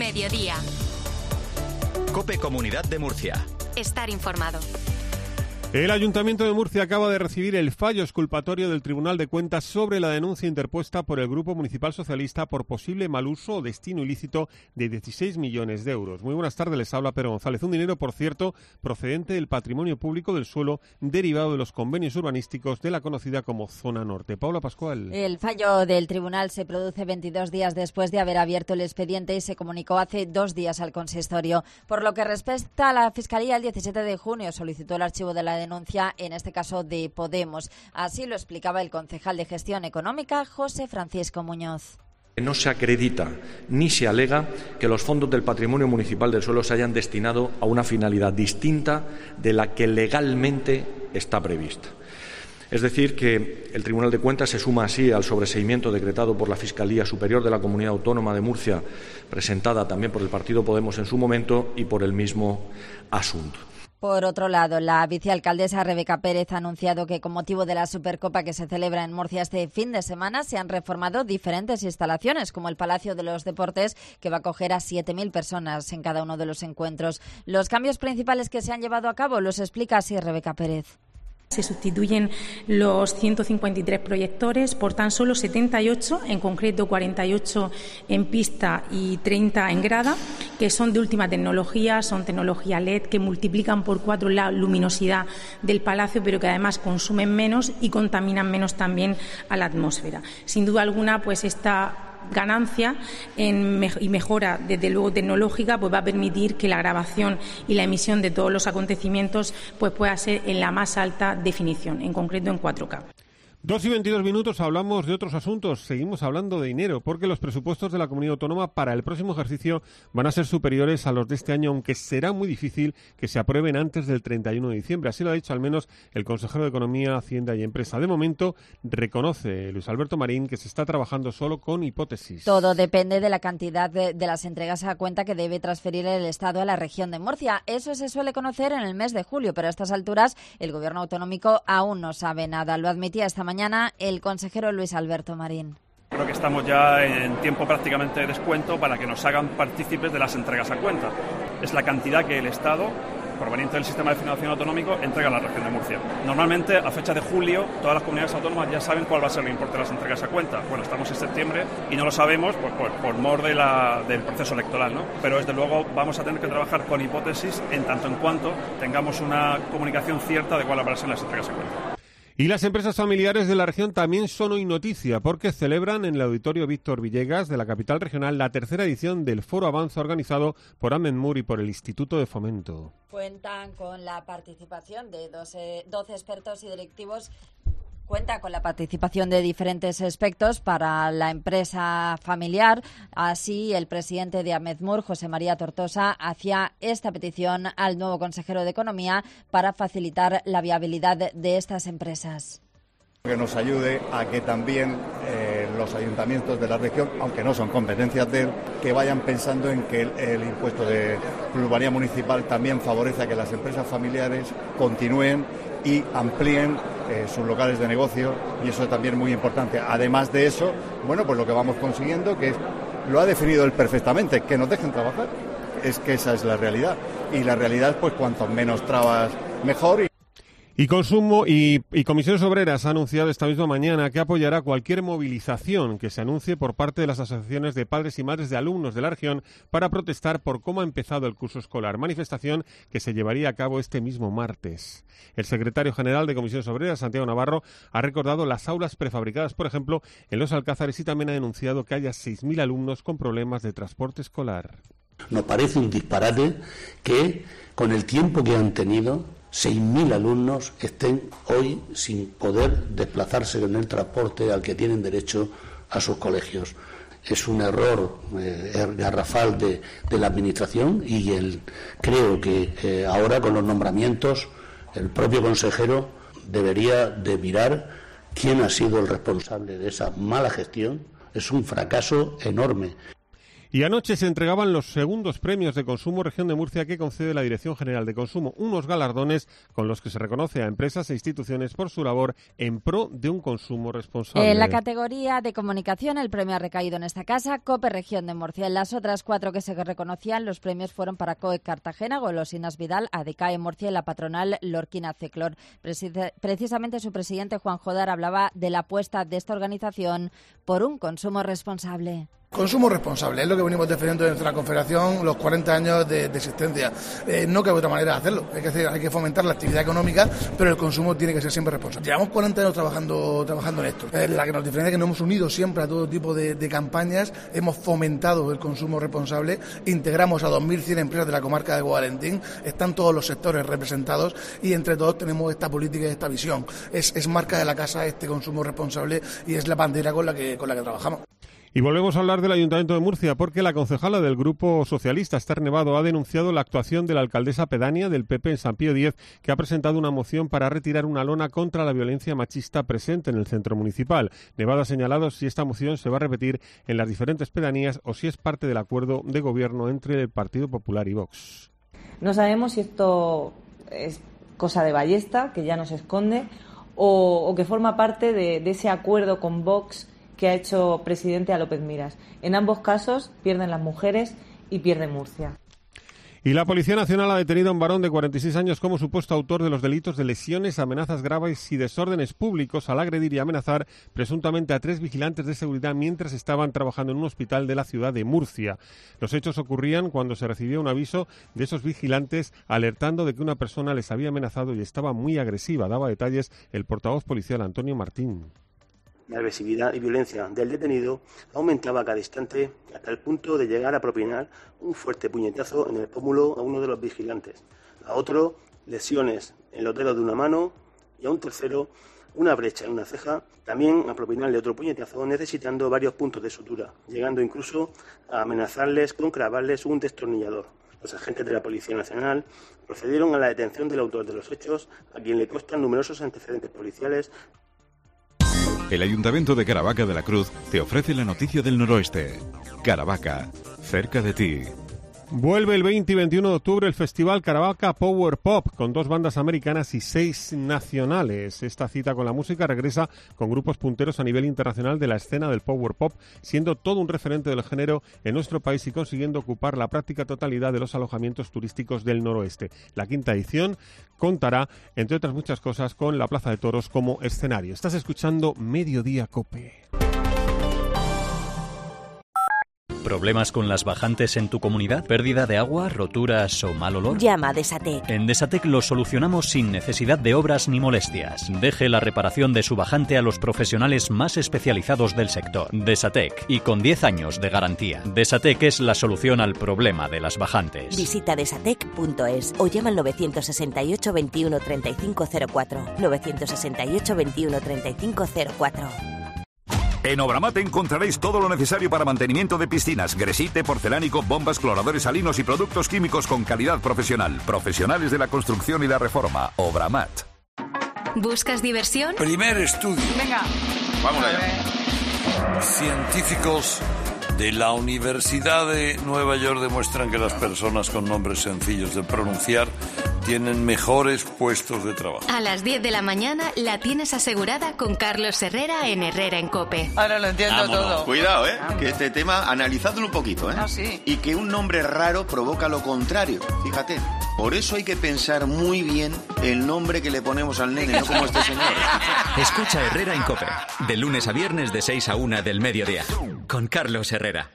mediodía. COPE Comunidad de Murcia. Estar informado. El Ayuntamiento de Murcia acaba de recibir el fallo exculpatorio del Tribunal de Cuentas sobre la denuncia interpuesta por el Grupo Municipal Socialista por posible mal uso o destino ilícito de 16 millones de euros. Muy buenas tardes, les habla Pedro González. Un dinero, por cierto, procedente del patrimonio público del suelo derivado de los convenios urbanísticos de la conocida como Zona Norte. Paula Pascual. El fallo del tribunal se produce 22 días después de haber abierto el expediente y se comunicó hace 2 días al consistorio. Por lo que respecta a la Fiscalía, el 17 de junio solicitó el archivo de la denuncia, en este caso de Podemos. Así lo explicaba el concejal de Gestión Económica, José Francisco Muñoz. No se acredita ni se alega que los fondos del patrimonio municipal del suelo se hayan destinado a una finalidad distinta de la que legalmente está prevista. Es decir, que el Tribunal de Cuentas se suma así al sobreseimiento decretado por la Fiscalía Superior de la Comunidad Autónoma de Murcia, presentada también por el partido Podemos en su momento, y por el mismo asunto. Por otro lado, la vicealcaldesa Rebeca Pérez ha anunciado que con motivo de la Supercopa que se celebra en Murcia este fin de semana se han reformado diferentes instalaciones, como el Palacio de los Deportes, que va a acoger a 7.000 personas en cada uno de los encuentros. Los cambios principales que se han llevado a cabo los explica así Rebeca Pérez. Se sustituyen los 153 proyectores por tan solo 78, en concreto 48 en pista y 30 en grada, que son de última tecnología, son tecnología LED, que multiplican por 4 la luminosidad del palacio, pero que además consumen menos y contaminan menos también a la atmósfera. Sin duda alguna, pues esta ganancia y mejora, desde luego tecnológica, pues va a permitir que la grabación y la emisión de todos los acontecimientos pues pueda ser en la más alta definición, en concreto en 4K. 2:22, hablamos de otros asuntos, seguimos hablando de dinero, porque los presupuestos de la Comunidad Autónoma para el próximo ejercicio van a ser superiores a los de este año, aunque será muy difícil que se aprueben antes del 31 de diciembre. Así lo ha dicho al menos el consejero de Economía, Hacienda y Empresa. De momento, reconoce Luis Alberto Marín que se está trabajando solo con hipótesis. Todo depende de la cantidad de las entregas a cuenta que debe transferir el Estado a la región de Murcia. Eso se suele conocer en el mes de julio, pero a estas alturas el Gobierno autonómico aún no sabe nada. Lo admitía esta mañana el consejero Luis Alberto Marín. Creo que estamos ya en tiempo prácticamente de descuento para que nos hagan partícipes de las entregas a cuenta. Es la cantidad que el Estado, proveniente del sistema de financiación autonómico, entrega a la región de Murcia. Normalmente, a fecha de julio, todas las comunidades autónomas ya saben cuál va a ser el importe de las entregas a cuenta. Bueno, estamos en septiembre y no lo sabemos por mor del proceso electoral, ¿no? Pero desde luego vamos a tener que trabajar con hipótesis en tanto en cuanto tengamos una comunicación cierta de cuál van a ser las entregas a cuenta. Y las empresas familiares de la región también son hoy noticia, porque celebran en el Auditorio Víctor Villegas de la capital regional la tercera edición del Foro Avanza organizado por Amenmur y por el Instituto de Fomento. Cuentan con la participación de 12 expertos y directivos. Cuenta con la participación de diferentes aspectos para la empresa familiar. Así, el presidente de Amenmur, José María Tortosa, hacía esta petición al nuevo consejero de Economía para facilitar la viabilidad de estas empresas. Que nos ayude a que también los ayuntamientos de la región, aunque no son competencias de él, que vayan pensando en que el impuesto de plusvalía municipal también favorece a que las empresas familiares continúen y amplíen sus locales de negocio, y eso es también muy importante. Además de eso, bueno, pues lo que vamos consiguiendo, que lo ha definido él perfectamente, que nos dejen trabajar. Es que esa es la realidad. Y la realidad, pues cuanto menos trabas, mejor. Y Consumo y Comisiones Obreras ha anunciado esta misma mañana que apoyará cualquier movilización que se anuncie por parte de las asociaciones de padres y madres de alumnos de la región para protestar por cómo ha empezado el curso escolar. Manifestación que se llevaría a cabo este mismo martes. El secretario general de Comisiones Obreras, Santiago Navarro, ha recordado las aulas prefabricadas, por ejemplo, en Los Alcázares, y también ha denunciado que haya 6.000 alumnos con problemas de transporte escolar. Nos parece un disparate que, con el tiempo que han tenido, 6.000 alumnos estén hoy sin poder desplazarse en el transporte al que tienen derecho a sus colegios. Es un error garrafal de la Administración y creo que ahora con los nombramientos el propio consejero debería de mirar quién ha sido el responsable de esa mala gestión. Es un fracaso enorme. Y anoche se entregaban los segundos premios de consumo Región de Murcia que concede la Dirección General de Consumo, unos galardones con los que se reconoce a empresas e instituciones por su labor en pro de un consumo responsable. En la categoría de comunicación, el premio ha recaído en esta casa, COPE Región de Murcia. En las otras 4 que se reconocían, los premios fueron para COE Cartagena, Golosinas Vidal, ADECAE Murcia y la patronal Lorquina Ceclor. Precisamente su presidente, Juan Jodar, hablaba de la apuesta de esta organización por un consumo responsable. Consumo responsable, es lo que venimos defendiendo en nuestra confederación los 40 años de existencia. No cabe otra manera de hacerlo, hay que fomentar la actividad económica, pero el consumo tiene que ser siempre responsable. Llevamos 40 años trabajando en esto. La que nos diferencia es que nos hemos unido siempre a todo tipo de campañas, hemos fomentado el consumo responsable, integramos a 2.100 empresas de la comarca de Guadalentín, están todos los sectores representados y entre todos tenemos esta política y esta visión. Es marca de la casa este consumo responsable y es la bandera con la que trabajamos. Y volvemos a hablar del Ayuntamiento de Murcia porque la concejala del Grupo Socialista, Esther Nevado, ha denunciado la actuación de la alcaldesa pedánea del PP en San Pío X, que ha presentado una moción para retirar una lona contra la violencia machista presente en el centro municipal. Nevado ha señalado si esta moción se va a repetir en las diferentes pedanías o si es parte del acuerdo de gobierno entre el Partido Popular y Vox. No sabemos si esto es cosa de Ballesta, que ya no se esconde, o que forma parte de ese acuerdo con Vox que ha hecho presidente a López Miras. En ambos casos pierden las mujeres y pierde Murcia. Y la Policía Nacional ha detenido a un varón de 46 años como supuesto autor de los delitos de lesiones, amenazas graves y desórdenes públicos al agredir y amenazar presuntamente a 3 vigilantes de seguridad mientras estaban trabajando en un hospital de la ciudad de Murcia. Los hechos ocurrían cuando se recibió un aviso de esos vigilantes alertando de que una persona les había amenazado y estaba muy agresiva. Daba detalles el portavoz policial Antonio Martín. La agresividad y violencia del detenido aumentaba a cada instante hasta el punto de llegar a propinar un fuerte puñetazo en el pómulo a uno de los vigilantes, a otro lesiones en los dedos de una mano y a un tercero una brecha en una ceja, también a propinarle otro puñetazo necesitando varios puntos de sutura, llegando incluso a amenazarles con clavarles un destornillador. Los agentes de la Policía Nacional procedieron a la detención del autor de los hechos, a quien le constan numerosos antecedentes policiales. El Ayuntamiento de Caravaca de la Cruz te ofrece la noticia del noroeste. Caravaca, cerca de ti. Vuelve el 20 y 21 de octubre el Festival Caravaca Power Pop, con 2 bandas americanas y 6 nacionales. Esta cita con la música regresa con grupos punteros a nivel internacional de la escena del Power Pop, siendo todo un referente del género en nuestro país y consiguiendo ocupar la práctica totalidad de los alojamientos turísticos del noroeste. La 5ª edición contará, entre otras muchas cosas, con la Plaza de Toros como escenario. Estás escuchando Mediodía Cope. ¿Problemas con las bajantes en tu comunidad? ¿Pérdida de agua, roturas o mal olor? Llama a Desatec. En Desatec lo solucionamos sin necesidad de obras ni molestias. Deje la reparación de su bajante a los profesionales más especializados del sector. Desatec, y con 10 años de garantía. Desatec es la solución al problema de las bajantes. Visita desatec.es o llama al 968 21 35 04. 968 21 35 04. En Obramat encontraréis todo lo necesario para mantenimiento de piscinas, gresite, porcelánico, bombas, cloradores salinos y productos químicos con calidad profesional. Profesionales de la construcción y la reforma. Obramat. ¿Buscas diversión? Primer estudio. Venga. Vamos allá. Científicos de la Universidad de Nueva York demuestran que las personas con nombres sencillos de pronunciar tienen mejores puestos de trabajo. A las 10 de la mañana la tienes asegurada con Carlos Herrera en Herrera en COPE. Ahora lo entiendo todo. Cuidado, que este tema, analizadlo un poquito, Ah, sí. Y que un nombre raro provoca lo contrario, fíjate. Por eso hay que pensar muy bien el nombre que le ponemos al nene, no como este señor. Escucha Herrera en COPE, de lunes a viernes de 6 a 1 del mediodía, con Carlos Herrera.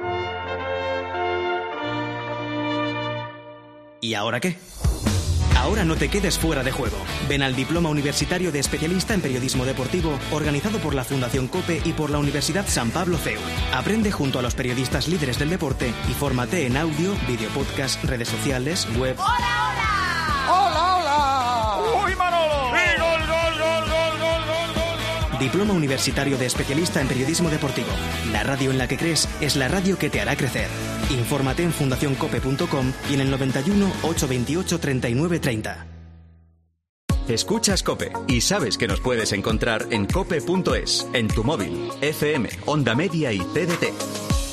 ¿Y ahora qué? Ahora no te quedes fuera de juego. Ven al Diploma Universitario de Especialista en Periodismo Deportivo, organizado por la Fundación COPE y por la Universidad San Pablo CEU. Aprende junto a los periodistas líderes del deporte y fórmate en audio, video podcast, redes sociales, web... ¡Hola, hola! ¡Hola, hola! ¡Uy, Manolo! ¡Sí, gol, gol, gol, gol, gol, gol, gol! Diploma Universitario de Especialista en Periodismo Deportivo. La radio en la que crees es la radio que te hará crecer. Infórmate en fundacioncope.com y en el 91 828 39 30. Escuchas COPE y sabes que nos puedes encontrar en cope.es, en tu móvil, FM, Onda Media y TDT.